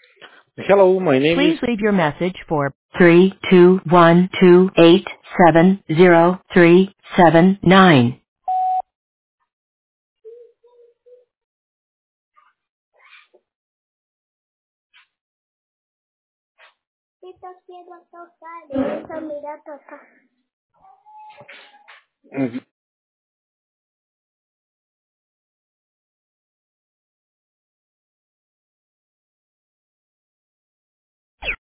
Hello, my name is. Please leave your message for 32128700379.